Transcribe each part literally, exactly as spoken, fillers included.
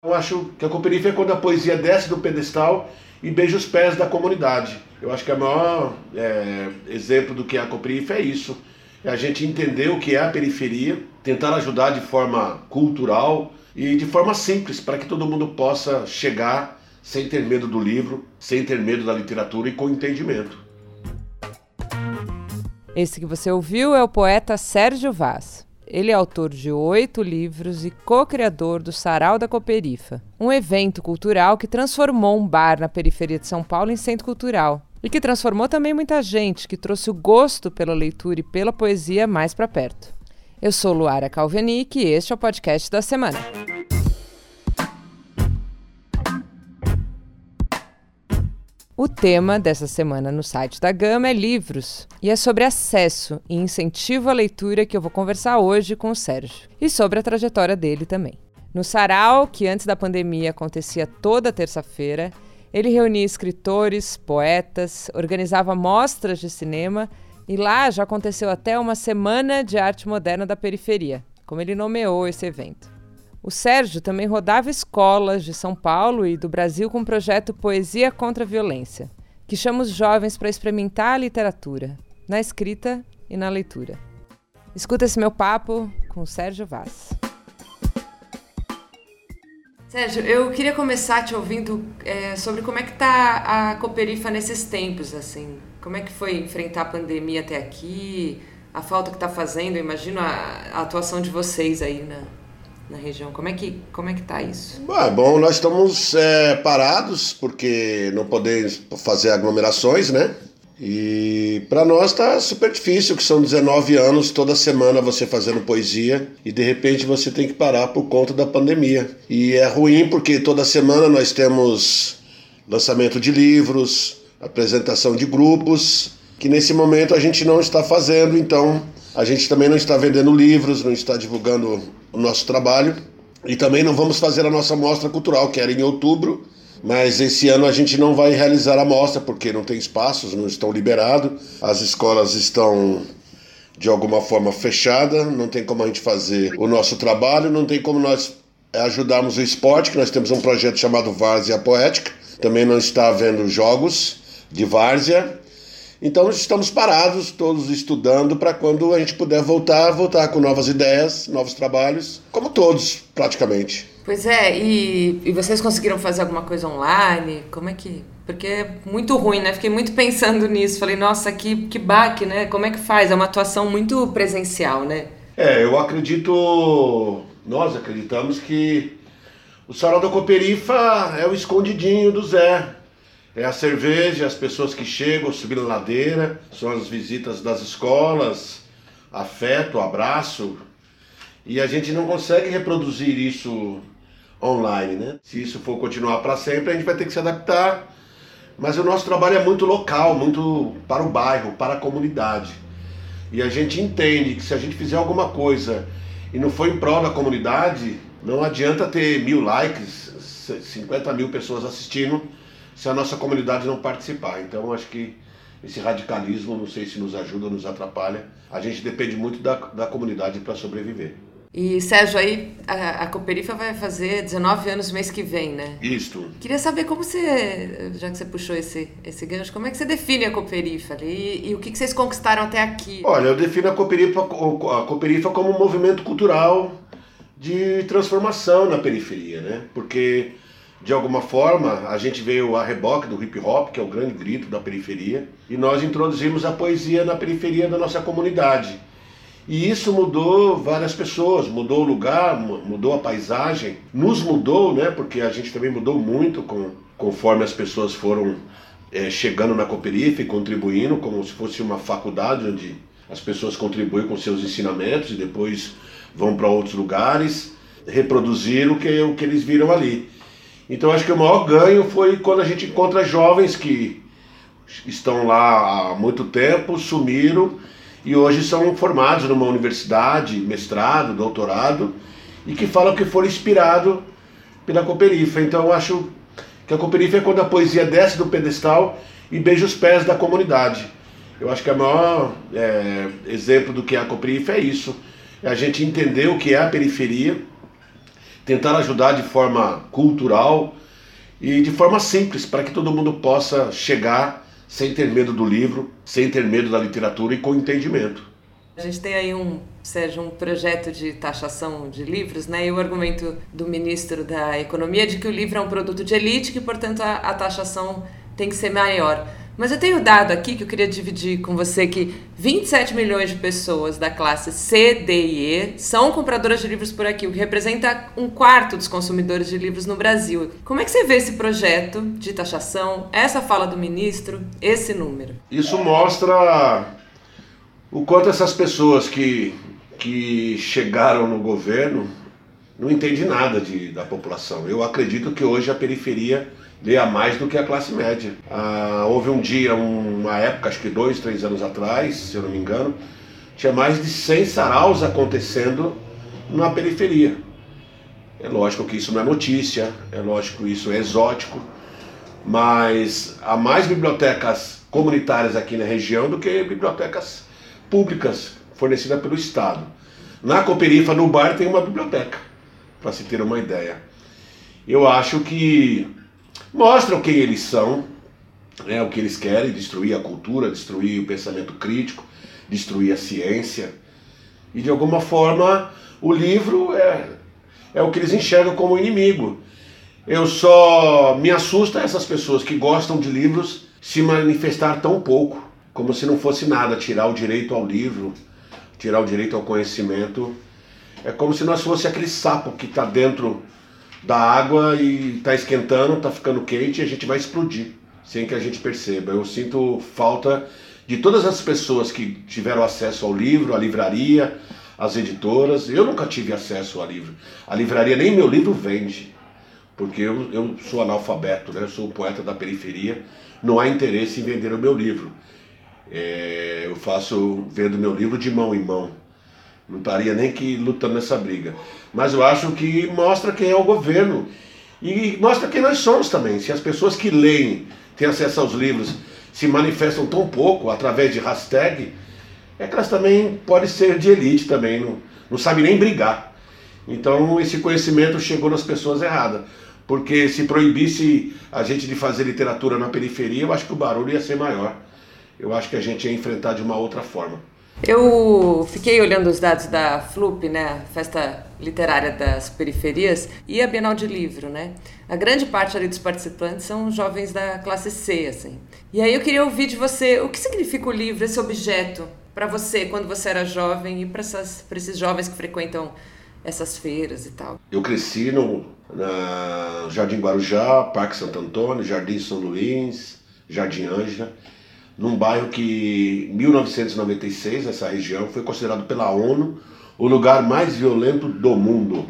Eu acho que a Cooperifa é quando a poesia desce do pedestal e beija os pés da comunidade. Eu acho que o maior é, exemplo do que é a Cooperifa é isso. É a gente entender o que é a periferia, tentar ajudar de forma cultural e de forma simples, para que todo mundo possa chegar sem ter medo do livro, sem ter medo da literatura e com entendimento. Esse que você ouviu é o poeta Sérgio Vaz. Ele é autor de oito livros e co-criador do Sarau da Cooperifa, um evento cultural que transformou um bar na periferia de São Paulo em centro cultural e que transformou também muita gente, que trouxe o gosto pela leitura e pela poesia mais para perto. Eu sou Luara Calvenic e este é o podcast da semana. O tema dessa semana no site da Gama é livros, e é sobre acesso e incentivo à leitura que eu vou conversar hoje com o Sérgio, e sobre a trajetória dele também. No Sarau, que antes da pandemia acontecia toda terça-feira, ele reunia escritores, poetas, organizava mostras de cinema, e lá já aconteceu até uma Semana de Arte Moderna da Periferia, como ele nomeou esse evento. O Sérgio também rodava escolas de São Paulo e do Brasil com o projeto Poesia contra a Violência, que chama os jovens para experimentar a literatura, na escrita e na leitura. Escuta esse meu papo com o Sérgio Vaz. Sérgio, eu queria começar te ouvindo é, sobre como é que está a Cooperifa nesses tempos, assim. Como é que foi enfrentar a pandemia até aqui, a falta que está fazendo, eu imagino a, a atuação de vocês aí na... na região. Como é que como é que tá isso? Bom, nós estamos é, parados porque não podemos fazer aglomerações, né? E para nós tá super difícil, que são dezenove anos, toda semana você fazendo poesia e de repente você tem que parar por conta da pandemia. E é ruim porque toda semana nós temos lançamento de livros, apresentação de grupos, que nesse momento a gente não está fazendo, então a gente também não está vendendo livros, não está divulgando o nosso trabalho e também não vamos fazer a nossa mostra cultural, que era em outubro, mas esse ano a gente não vai realizar a mostra porque não tem espaços, não estão liberados, as escolas estão de alguma forma fechadas, não tem como a gente fazer o nosso trabalho, não tem como nós ajudarmos o esporte, que nós temos um projeto chamado Várzea Poética, também não está havendo jogos de várzea. Então estamos parados, todos estudando, para quando a gente puder voltar, voltar com novas ideias, novos trabalhos, como todos, praticamente. Pois é, e, e vocês conseguiram fazer alguma coisa online? Como é que... Porque é muito ruim, né? Fiquei muito pensando nisso, falei, nossa, que, que baque, né? Como é que faz? É uma atuação muito presencial, né? É, eu acredito, nós acreditamos que o Sarau da Cooperifa é o escondidinho do Zé. É a cerveja, as pessoas que chegam, subindo a ladeira, são as visitas das escolas, afeto, abraço. E a gente não consegue reproduzir isso online, né? Se isso for continuar para sempre, a gente vai ter que se adaptar. Mas o nosso trabalho é muito local, muito para o bairro, para a comunidade. E a gente entende que se a gente fizer alguma coisa e não for em prol da comunidade, não adianta ter mil likes, cinquenta mil pessoas assistindo, se a nossa comunidade não participar. Então acho que esse radicalismo, não sei se nos ajuda ou nos atrapalha, a gente depende muito da, da comunidade para sobreviver. E Sérgio, aí a, a Cooperifa vai fazer dezenove anos no mês que vem, né? Isto. Queria saber como você, já que você puxou esse, esse gancho, como é que você define a Cooperifa e, e o que, que vocês conquistaram até aqui? Olha, eu defino a Cooperifa, a Cooperifa como um movimento cultural de transformação na periferia, né? Porque de alguma forma, a gente veio a reboque do hip hop, que é o grande grito da periferia, e nós introduzimos a poesia na periferia da nossa comunidade. E isso mudou várias pessoas, mudou o lugar, mudou a paisagem, nos mudou, né? Porque a gente também mudou muito com, conforme as pessoas foram é, chegando na Cooperifa e contribuindo, como se fosse uma faculdade onde as pessoas contribuem com seus ensinamentos e depois vão para outros lugares reproduzir o que, o que eles viram ali. Então acho que o maior ganho foi quando a gente encontra jovens que estão lá há muito tempo, sumiram e hoje são formados numa universidade, mestrado, doutorado, e que falam que foram inspirados pela Cooperifa. Então eu acho que a Cooperifa é quando a poesia desce do pedestal e beija os pés da comunidade. Eu acho que o maior é, exemplo do que é a Cooperifa é isso, é a gente entender o que é a periferia, tentar ajudar de forma cultural e de forma simples, para que todo mundo possa chegar sem ter medo do livro, sem ter medo da literatura e com entendimento. A gente tem aí um, Sérgio, um projeto de taxação de livros, né? E o argumento do ministro da Economia é de que o livro é um produto de elite, que, portanto, a, a taxação tem que ser maior. Mas eu tenho dado aqui que eu queria dividir com você que vinte e sete milhões de pessoas da classe C, D e E são compradoras de livros por aqui, o que representa um quarto dos consumidores de livros no Brasil. Como é que você vê esse projeto de taxação, essa fala do ministro, esse número? Isso mostra o quanto essas pessoas que, que chegaram no governo não entendem nada de, da população. Eu acredito que hoje a periferia leia mais do que a classe média. Ah, houve um dia, uma época, acho que dois, três anos atrás, se eu não me engano, tinha mais de cem saraus acontecendo na periferia. É lógico que isso não é notícia, é lógico que isso é exótico, mas há mais bibliotecas comunitárias aqui na região do que bibliotecas públicas fornecidas pelo Estado. Na Cooperifa, no bairro, tem uma biblioteca, para se ter uma ideia. Eu acho que mostram quem eles são, né, o que eles querem, destruir a cultura, destruir o pensamento crítico, destruir a ciência. E de alguma forma o livro é, é o que eles enxergam como inimigo. Eu só me assusta essas pessoas que gostam de livros se manifestar tão pouco, como se não fosse nada, tirar o direito ao livro, tirar o direito ao conhecimento. É como se nós fosse aquele sapo que está dentro da água e está esquentando, está ficando quente e a gente vai explodir, sem que a gente perceba. Eu sinto falta de todas as pessoas que tiveram acesso ao livro, à livraria, às editoras. Eu nunca tive acesso ao livro. A livraria nem meu livro vende, porque eu, eu sou analfabeto, né? Eu sou um poeta da periferia, não há interesse em vender o meu livro. É, eu faço, vendo meu livro de mão em mão. Não estaria nem que lutando nessa briga. Mas eu acho que mostra quem é o governo. E mostra quem nós somos também. Se as pessoas que leem, têm acesso aos livros, se manifestam tão pouco através de hashtag, é que elas também podem ser de elite também. Não, não sabem nem brigar. Então esse conhecimento chegou nas pessoas erradas. Porque se proibisse a gente de fazer literatura na periferia, eu acho que o barulho ia ser maior. Eu acho que a gente ia enfrentar de uma outra forma. Eu fiquei olhando os dados da F L U P, né, Festa Literária das Periferias, e a Bienal de Livro, né? A grande parte ali dos participantes são jovens da classe C, assim. E aí eu queria ouvir de você, o que significa o livro, esse objeto, para você, quando você era jovem, e para esses jovens que frequentam essas feiras e tal? Eu cresci no na Jardim Guarujá, Parque Santo Antônio, Jardim São Luís, Jardim Ângela, num bairro que, em mil novecentos e noventa e seis, essa região foi considerado pela ONU o lugar mais violento do mundo.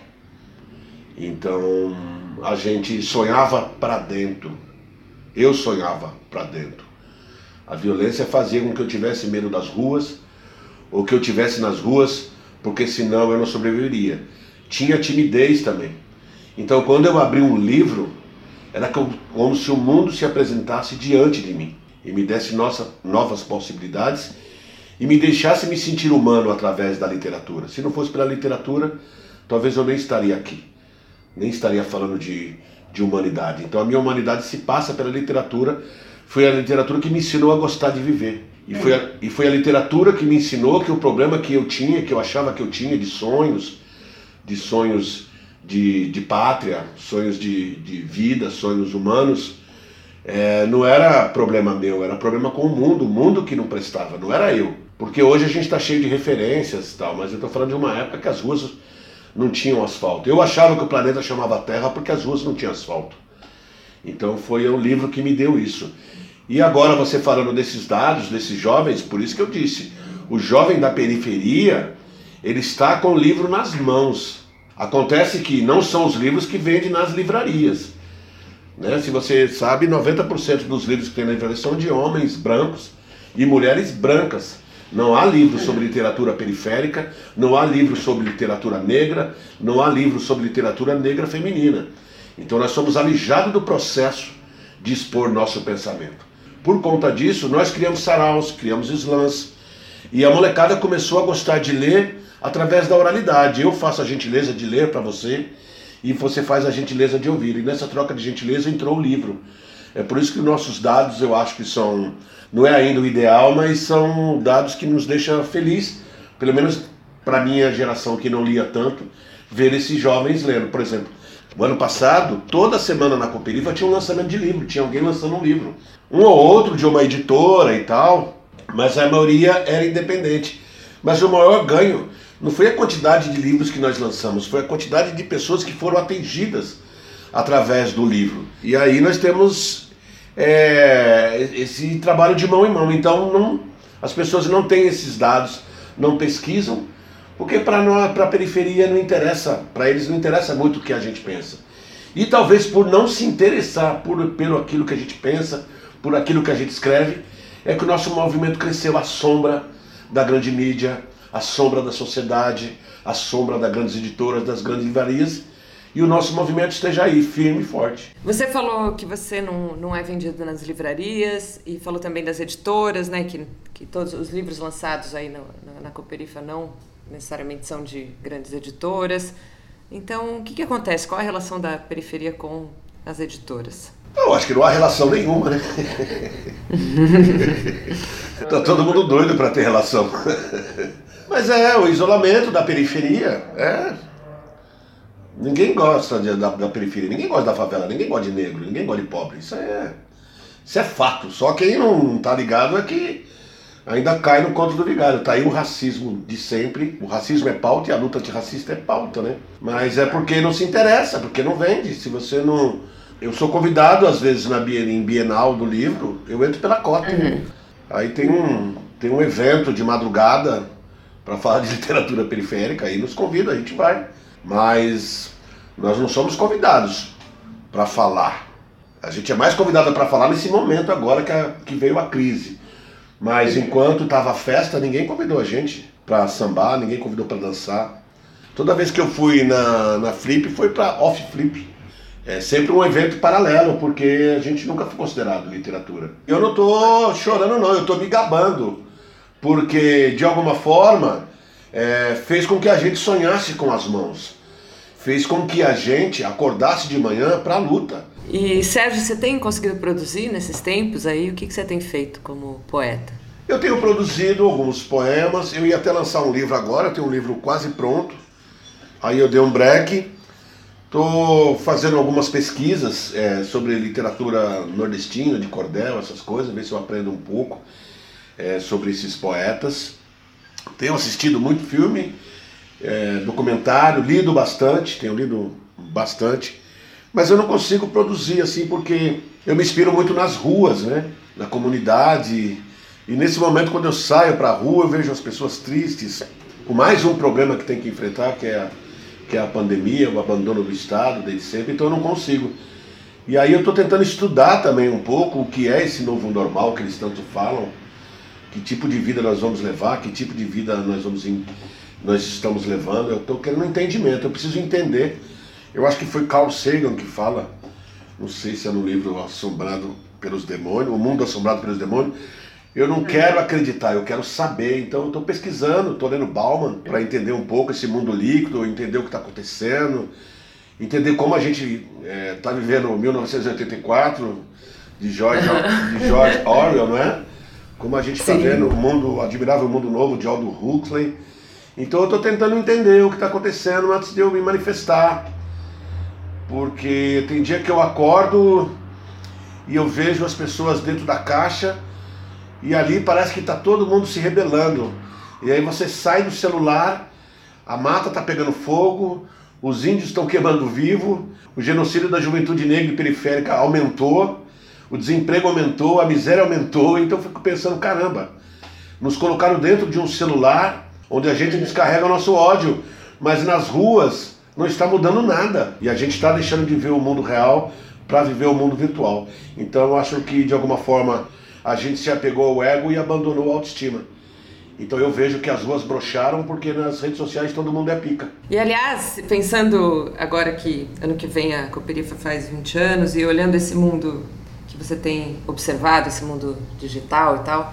Então, a gente sonhava para dentro. Eu sonhava para dentro. A violência fazia com que eu tivesse medo das ruas, ou que eu tivesse nas ruas, porque senão eu não sobreviveria. Tinha timidez também. Então, quando eu abri um livro, era como se o mundo se apresentasse diante de mim e me desse nossa, novas possibilidades e me deixasse me sentir humano através da literatura. Se não fosse pela literatura, talvez eu nem estaria aqui, nem estaria falando de, de humanidade. Então a minha humanidade se passa pela literatura. Foi a literatura que me ensinou a gostar de viver. E foi a, e foi a literatura que me ensinou que o problema que eu tinha, que eu achava que eu tinha de sonhos, de sonhos de, de pátria, sonhos de, de vida, sonhos humanos, É, não era problema meu, era problema com o mundo, o mundo que não prestava, não era eu. Porque hoje a gente está cheio de referências e tal, mas eu estou falando de uma época que as ruas não tinham asfalto. Eu achava que o planeta chamava Terra porque as ruas não tinham asfalto. Então foi o livro que me deu isso. E agora você falando desses dados, desses jovens, por isso que eu disse, o jovem da periferia, ele está com o livro nas mãos. Acontece que não são os livros que vendem nas livrarias. Né? Se você sabe, noventa por cento dos livros que tem na livraria são de homens brancos e mulheres brancas. Não há livro sobre literatura periférica, não há livro sobre literatura negra, não há livro sobre literatura negra feminina. Então nós somos alijados do processo de expor nosso pensamento. Por conta disso, nós criamos saraus, criamos slams, e a molecada começou a gostar de ler através da oralidade. Eu faço a gentileza de ler para você e você faz a gentileza de ouvir. E nessa troca de gentileza entrou o livro. É por isso que nossos dados, eu acho que são, não é ainda o ideal, mas são dados que nos deixam feliz, pelo menos para minha geração que não lia tanto, ver esses jovens lendo. Por exemplo, o ano passado, toda semana na Cooperifa tinha um lançamento de livro, tinha alguém lançando um livro. Um ou outro de uma editora e tal, mas a maioria era independente. Mas o maior ganho não foi a quantidade de livros que nós lançamos, foi a quantidade de pessoas que foram atingidas através do livro. E aí nós temos é, esse trabalho de mão em mão. Então não, as pessoas não têm esses dados, não pesquisam, porque para a periferia não interessa, para eles não interessa muito o que a gente pensa. E talvez por não se interessar por, pelo aquilo que a gente pensa, por aquilo que a gente escreve, é que o nosso movimento cresceu à sombra da grande mídia, à sombra da sociedade, à sombra das grandes editoras, das grandes livrarias, e o nosso movimento esteja aí, firme e forte. Você falou que você não, não é vendido nas livrarias, e falou também das editoras, né, que, que todos os livros lançados aí no, na, na Cooperifa não necessariamente são de grandes editoras. Então, o que, que acontece? Qual a relação da periferia com as editoras? Eu acho que não há relação nenhuma, né? Tá todo mundo doido para ter relação. Mas é, o isolamento da periferia, é... Ninguém gosta de, da, da periferia, ninguém gosta da favela, ninguém gosta de negro, ninguém gosta de pobre. Isso é, isso é fato. Só quem não tá ligado é que ainda cai no conto do vigário. Tá aí o racismo de sempre. O racismo é pauta e a luta antirracista é pauta, né? Mas é porque não se interessa, porque não vende. Se você não... Eu sou convidado, às vezes, na em Bienal do livro, eu entro pela cota. Uhum. Aí tem um, tem um evento de madrugada para falar de literatura periférica, aí nos convida, a gente vai. Mas nós não somos convidados para falar. A gente é mais convidado para falar nesse momento agora que, a, que veio a crise. Mas enquanto estava a festa, ninguém convidou a gente para sambar, ninguém convidou para dançar. Toda vez que eu fui na, na Flip, foi para off-flip. É sempre um evento paralelo, porque a gente nunca foi considerado literatura. Eu não estou chorando não, eu estou me gabando. Porque, de alguma forma, é, fez com que a gente sonhasse com as mãos. Fez com que a gente acordasse de manhã para a luta. E, Sérgio, você tem conseguido produzir nesses tempos aí? O que, que você tem feito como poeta? Eu tenho produzido alguns poemas. Eu ia até lançar um livro agora, eu tenho um livro quase pronto. Aí eu dei um break. Estou fazendo algumas pesquisas é, sobre literatura nordestina, de cordel, essas coisas, ver se eu aprendo um pouco é, sobre esses poetas. Tenho assistido muito filme, é, documentário, lido bastante, tenho lido bastante, mas eu não consigo produzir assim porque eu me inspiro muito nas ruas, né, na comunidade, e nesse momento quando eu saio para a rua eu vejo as pessoas tristes, com mais um problema que tem que enfrentar, que é a que é a pandemia, o abandono do Estado desde sempre, então eu não consigo. E aí eu estou tentando estudar também um pouco o que é esse novo normal que eles tanto falam, que tipo de vida nós vamos levar, que tipo de vida nós, vamos em, nós estamos levando. Eu estou querendo um entendimento, eu preciso entender. Eu acho que foi Carl Sagan que fala, não sei se é no livro Assombrado pelos Demônios, O Mundo Assombrado pelos Demônios, eu não quero acreditar, eu quero saber. Então eu estou pesquisando, estou lendo Bauman para entender um pouco esse mundo líquido, entender o que está acontecendo, entender como a gente está é, vivendo mil novecentos e oitenta e quatro de George, de George Orwell, não é? Como a gente está vendo o mundo, o admirável mundo novo de Aldous Huxley. Então eu estou tentando entender o que está acontecendo antes de eu me manifestar. Porque tem dia que eu acordo e eu vejo as pessoas dentro da caixa e ali parece que está todo mundo se rebelando. E aí você sai do celular, a mata está pegando fogo, os índios estão queimando vivo, o genocídio da juventude negra e periférica aumentou, o desemprego aumentou, a miséria aumentou. Então eu fico pensando, caramba, nos colocaram dentro de um celular onde a gente descarrega o nosso ódio, mas nas ruas não está mudando nada. E a gente está deixando de ver o mundo real para viver o mundo virtual. Então eu acho que de alguma forma a gente se apegou ao ego e abandonou a autoestima. Então eu vejo que as ruas broxaram porque nas redes sociais todo mundo é pica. E aliás, pensando agora que ano que vem a Cooperifa faz vinte anos e olhando esse mundo que você tem observado, esse mundo digital e tal, o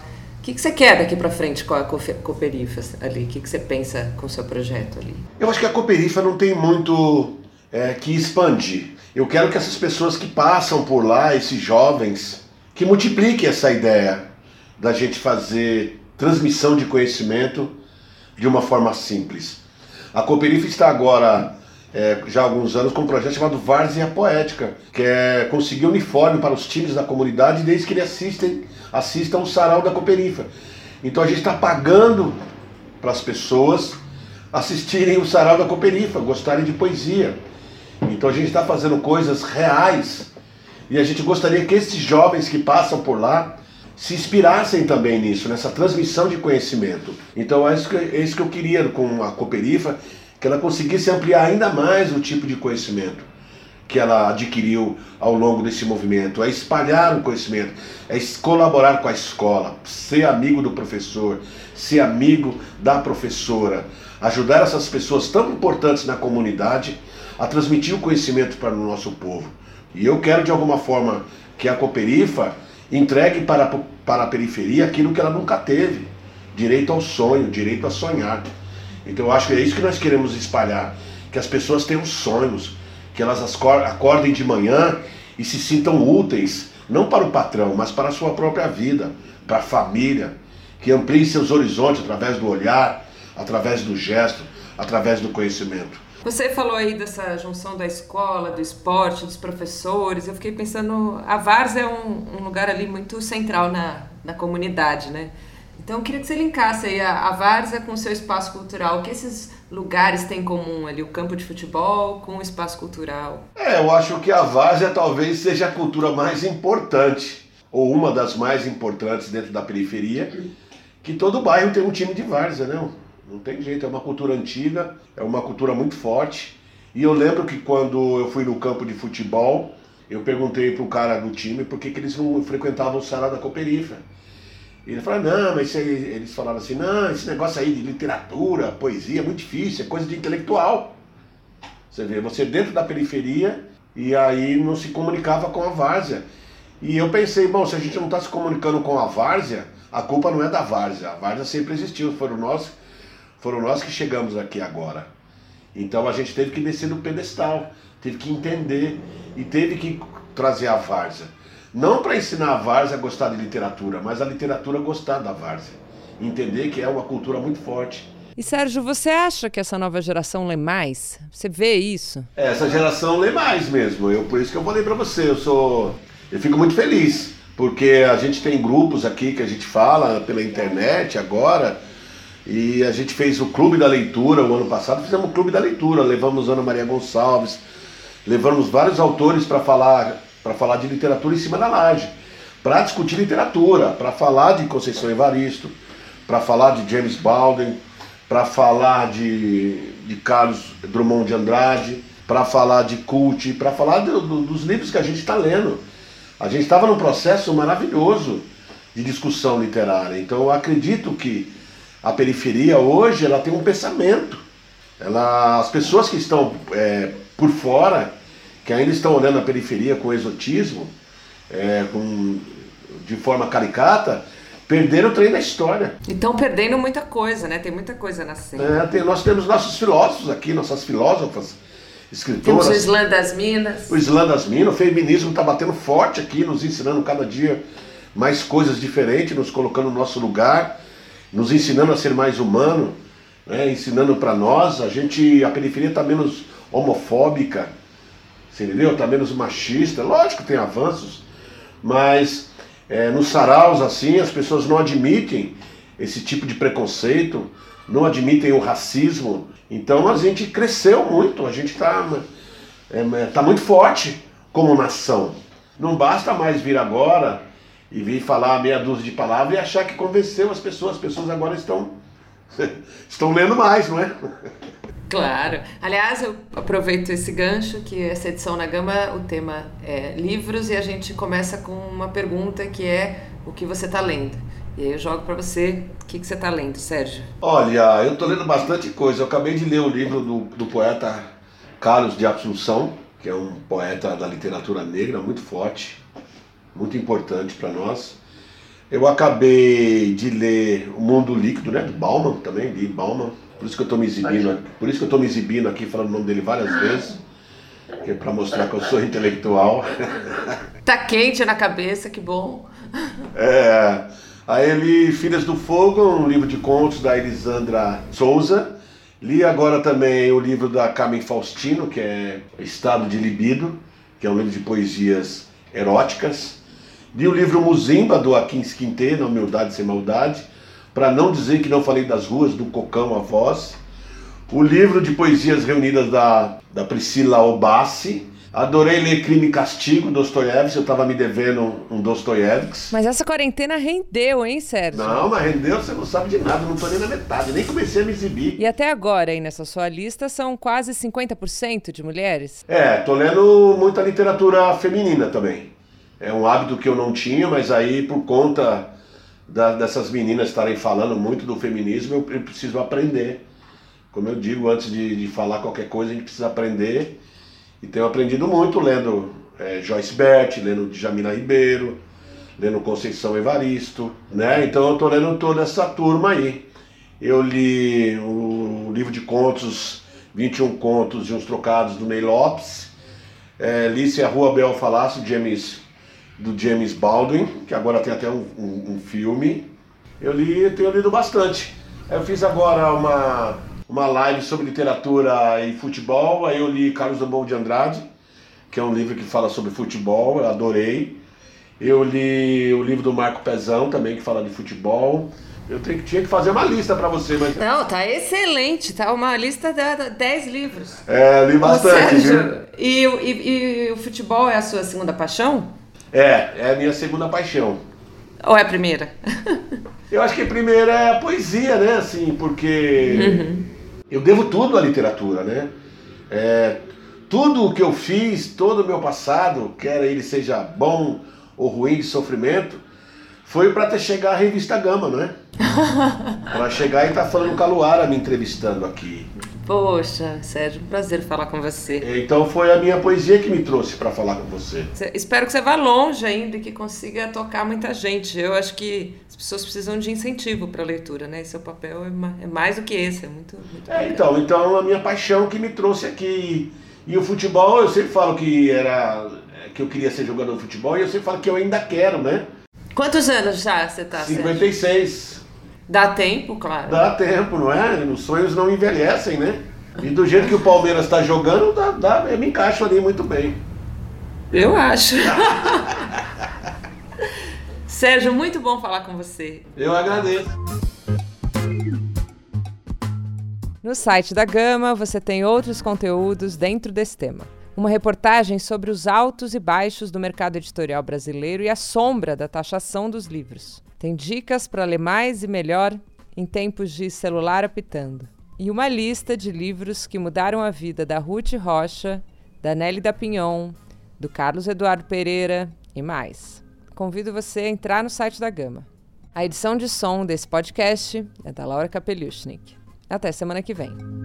que, que você quer daqui para frente com a Cooperifa ali? O que, que você pensa com o seu projeto ali? Eu acho que a Cooperifa não tem muito é, que expandir. Eu quero que essas pessoas que passam por lá, esses jovens, que multipliquem essa ideia da gente fazer transmissão de conhecimento de uma forma simples. A Cooperifa está agora, é, já há alguns anos, com um projeto chamado Várzea Poética, que é conseguir uniforme para os times da comunidade desde que eles assistem, assistam o sarau da Cooperifa. Então a gente está pagando para as pessoas assistirem o sarau da Cooperifa, gostarem de poesia. Então a gente está fazendo coisas reais e a gente gostaria que esses jovens que passam por lá se inspirassem também nisso, nessa transmissão de conhecimento. Então é isso que, é isso que eu queria com a Cooperifa, que ela conseguisse ampliar ainda mais o tipo de conhecimento que ela adquiriu ao longo desse movimento, é espalhar o conhecimento, é colaborar com a escola, ser amigo do professor, ser amigo da professora, ajudar essas pessoas tão importantes na comunidade a transmitir o conhecimento para o nosso povo. E eu quero de alguma forma que a Cooperifa entregue para, para a periferia aquilo que ela nunca teve, direito ao sonho, direito a sonhar. Então eu acho que é isso que nós queremos espalhar, que as pessoas tenham sonhos, que elas acordem de manhã e se sintam úteis, não para o patrão, mas para a sua própria vida, para a família, que ampliem seus horizontes através do olhar, através do gesto, através do conhecimento. Você falou aí dessa junção da escola, do esporte, dos professores. Eu fiquei pensando, a Várzea é um, um lugar ali muito central na, na comunidade, né? Então eu queria que você linkasse aí a, a Várzea com o seu espaço cultural. O que esses lugares têm em comum ali? O campo de futebol com o espaço cultural? É, eu acho que a Várzea talvez seja a cultura mais importante, ou uma das mais importantes dentro da periferia, que todo bairro tem um time de Várzea, né? Não tem jeito, é uma cultura antiga, é uma cultura muito forte. E eu lembro que quando eu fui no campo de futebol, eu perguntei pro cara do time por que, que eles não frequentavam o sarau da Cooperifa. E ele falou, não, mas eles falaram assim, não, esse negócio aí de literatura, poesia é muito difícil, é coisa de intelectual. Você vê, você dentro da periferia e aí não se comunicava com a Várzea. E eu pensei, bom, se a gente não está se comunicando com a Várzea, a culpa não é da Várzea, a Várzea sempre existiu, foram nós, foram nós que chegamos aqui agora. Então a gente teve que descer do pedestal, teve que entender e teve que trazer a Várzea. Não para ensinar a Várzea a gostar de literatura, mas a literatura a gostar da Várzea. Entender que é uma cultura muito forte. E Sérgio, você acha que essa nova geração lê mais? Você vê isso? É, essa geração lê mais mesmo. Eu, por isso que eu falei para você, eu sou, eu fico muito feliz, porque a gente tem grupos aqui que a gente fala pela internet agora, e a gente fez o Clube da Leitura o ano passado, fizemos o Clube da Leitura, levamos Ana Maria Gonçalves, levamos vários autores para falar, para falar de literatura em cima da laje, para discutir literatura, para falar de Conceição Evaristo, para falar de James Baldwin, para falar de, de Carlos Drummond de Andrade, para falar de Cult, para falar do, do, dos livros que a gente está lendo. A gente estava num processo maravilhoso de discussão literária, então eu acredito que a periferia hoje ela tem um pensamento. Ela, as pessoas que estão é, por fora, que ainda estão olhando a periferia com exotismo, é, com, de forma caricata, perderam o trem da história. E estão perdendo muita coisa, né? Tem muita coisa nascendo. É, tem, nós temos nossos filósofos aqui, nossas filósofas, escritoras. Temos o Islã das Minas. O Islã das Minas, o feminismo está batendo forte aqui, nos ensinando cada dia mais coisas diferentes, nos colocando no nosso lugar, nos ensinando a ser mais humano, né? Ensinando para nós, a gente, a periferia está menos homofóbica, você entendeu? Está menos machista, lógico que tem avanços, mas é, nos saraus assim as pessoas não admitem esse tipo de preconceito, não admitem o racismo, então a gente cresceu muito, a gente está é, tá muito forte como nação. Não basta mais vir agora e vir falar meia dúzia de palavras e achar que convenceu as pessoas. As pessoas agora estão, estão lendo mais, não é? Claro. Aliás, eu aproveito esse gancho, que essa edição na Gama, o tema é livros, e a gente começa com uma pergunta que é o que você está lendo. E aí eu jogo para você, o que, que você está lendo, Sérgio? Olha, eu estou lendo bastante coisa. Eu acabei de ler o livro do, do poeta Carlos de Assunção, que é um poeta da literatura negra muito forte, muito importante para nós. Eu acabei de ler O Mundo Líquido, né? Do Bauman também, li Bauman. Por isso que eu estou me exibindo, por isso que eu estou me exibindo aqui, falando o nome dele várias vezes, que é para mostrar que eu sou intelectual. Tá quente na cabeça, que bom. É, aí eu li Filhas do Fogo, um livro de contos da Elisandra Souza. Li agora também o livro da Carmen Faustino, que é Estado de Libido, que é um livro de poesias eróticas. Li o livro Muzimba, do Akin Quintê, Na Humildade Sem Maldade, para não dizer que não falei das ruas, do Cocão a Voz. O livro de poesias reunidas da, da Priscila Obassi. Adorei ler Crime e Castigo, Dostoiévski, eu estava me devendo um Dostoiévski. Mas essa quarentena rendeu, hein, Sérgio? Não, mas rendeu, você não sabe de nada, não tô nem na metade, nem comecei a me exibir. E até agora, aí nessa sua lista, são quase cinquenta por cento de mulheres? É, tô lendo muita literatura feminina também. É um hábito que eu não tinha, mas aí por conta da, dessas meninas estarem falando muito do feminismo, eu, eu preciso aprender. Como eu digo, antes de, de falar qualquer coisa, a gente precisa aprender. E tenho aprendido muito lendo é, Joyce Bert, lendo Djamila Ribeiro, lendo Conceição Evaristo, né? Então eu tô lendo toda essa turma aí. Eu li o livro de contos, vinte e um contos e uns trocados do Ney Lopes. É, li Se a Rua Bel Falasse, James, do James Baldwin, que agora tem até um, um, um filme. Eu li, tenho lido bastante. Eu fiz agora uma... uma live sobre literatura e futebol, aí eu li Carlos Drummond de Andrade, que é um livro que fala sobre futebol, eu adorei. Eu li o livro do Marco Pezão também, que fala de futebol. Eu tenho, tinha que fazer uma lista para você, mas... Não, tá excelente, tá uma lista de dez livros. É, li bastante, Ô, Sérgio, viu? E, e, e o futebol é a sua segunda paixão? É, é a minha segunda paixão. Ou é a primeira? Eu acho que a primeira é a poesia, né, assim, porque... Uhum. Eu devo tudo à literatura, né? É, tudo o que eu fiz, todo o meu passado, quer ele seja bom ou ruim de sofrimento, foi para até chegar à revista Gama, né? Para chegar e estar tá falando com a Luara me entrevistando aqui. Poxa, Sérgio, um prazer falar com você. Então foi a minha poesia que me trouxe para falar com você. Espero que você vá longe ainda e que consiga tocar muita gente. Eu acho que as pessoas precisam de incentivo para a leitura, né? Seu papel é mais do que esse, é muito, muito é, então, então a minha paixão que me trouxe aqui. E o futebol, eu sempre falo que era que eu queria ser jogador de futebol e eu sempre falo que eu ainda quero, né? Quantos anos já você tá? cinquenta e seis. Sérgio? Dá tempo, claro. Dá tempo, não é? Os sonhos não envelhecem, né? E do jeito que o Palmeiras está jogando, dá, dá, eu me encaixo ali muito bem. Eu acho. Sérgio, muito bom falar com você. Eu agradeço. No site da Gama você tem outros conteúdos dentro desse tema. Uma reportagem sobre os altos e baixos do mercado editorial brasileiro e a sombra da taxação dos livros. Tem dicas para ler mais e melhor em tempos de celular apitando. E uma lista de livros que mudaram a vida da Ruth Rocha, da Nelly da Pinhon, do Carlos Eduardo Pereira e mais. Convido você a entrar no site da Gama. A edição de som desse podcast é da Laura Kapeliushnik. Até semana que vem.